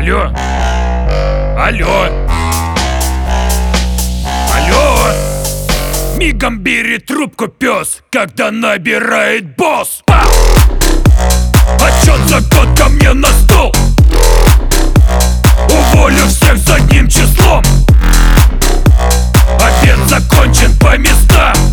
Алло? Алло? Алло? Мигом бери трубку, пес, когда набирает босс. Отчет за год ко мне на стол. Уволю всех задним числом. Обед закончен по местам.